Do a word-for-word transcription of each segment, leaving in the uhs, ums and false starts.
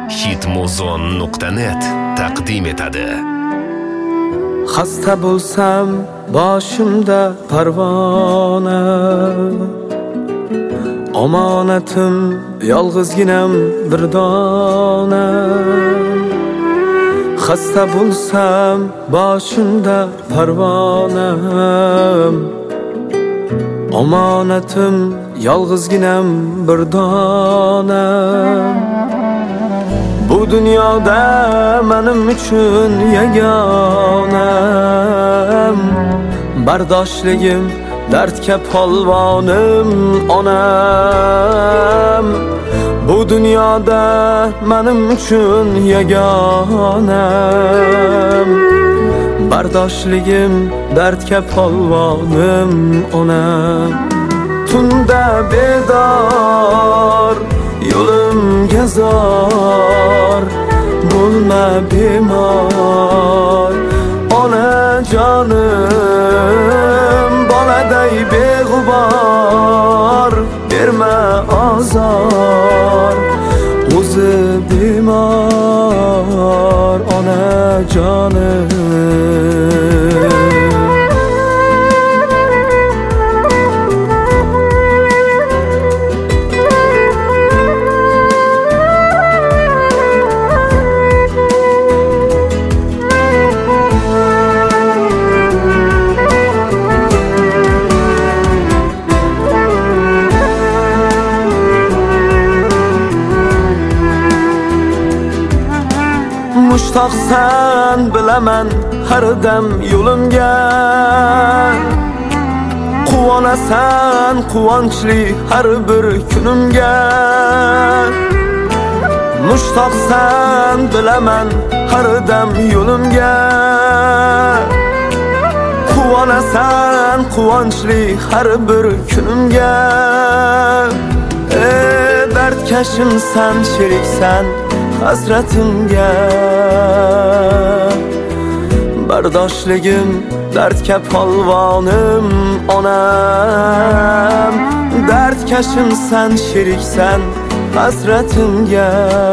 hitmuzon nuqta net taqdim etadi. Xasta bo'lsam boshimda parvona, omonatim yolg'izginam bir dona. Xasta bo'lsam boshimda parvona, omonatim yolg'izginam bir dona. Bu dunyoda menim uchun yagonam, bardoshligim dardga polvonim onam. Bu dunyoda menim uchun yagonam, bardoshligim dardga polvonim onam. Tunda bedor yo'limga zor, bo'lma bemor onajonim. Boladay beg'ubor berma azor, o'zi bemor onajonim. Mushtoqsan bilaman har dam yo'limga, quvonasan quvonchli har bir kunimga. Mushtoqsan bilaman har dam yo'limga, quvonasan quvonchli har bir kunimga. Ey dardkashimsan, sheriksan hasratimga, bardoshligim dardga polvonim onam. Dardkashimsan, sheriksan hasratimga,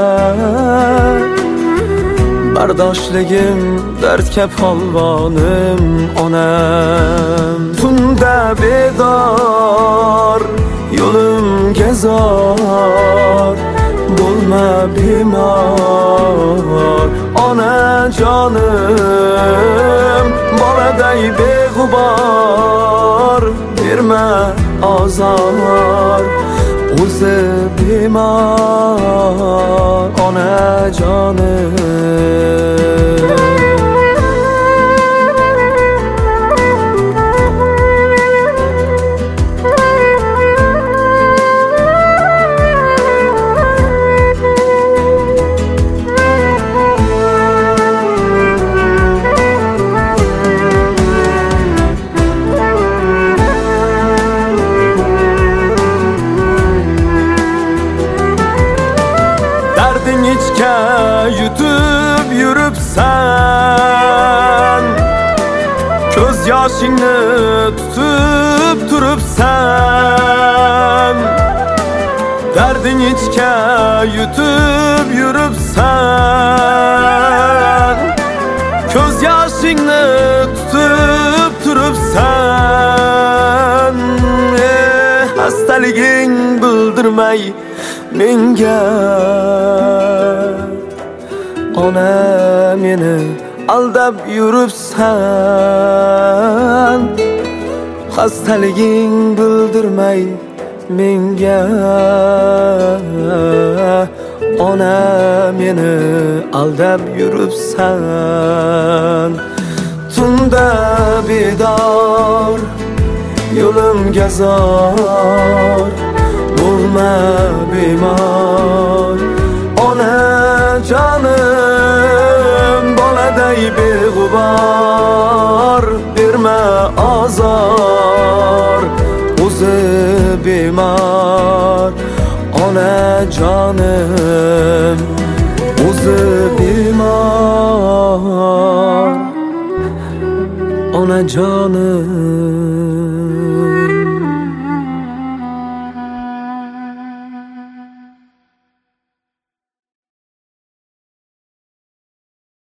bardoshligim dardga polvonim onam. Tunda bedor yo'limga zor, bo'lma bemor onajonim. Boladay beg'ubor berma azor, o'zi bemor onajonim. Dardingizga yutib yuribsan, ko'z yoshingni tutib turibsan. Dardingizga yutib yuribsan, ko'z yoshingni tutib turibsan. Eh, hastaliging bildirmay menga, ona meni aldab yuribsan. Hastaliging bildirmay menga, ona meni aldab yuribsan. Tunda bedor yo'limga zor, bo'lma bemor onajonim. Boladay beg'ubor berma azor, o'zi bemor onajonim. O'zi bemor onajonim.